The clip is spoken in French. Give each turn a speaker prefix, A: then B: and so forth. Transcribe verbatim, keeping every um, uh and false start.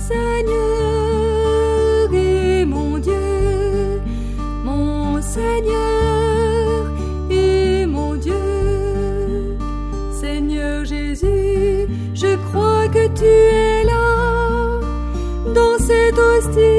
A: Seigneur et mon Dieu, mon Seigneur et mon Dieu. Seigneur Jésus, je crois que tu es là, dans cette hostie.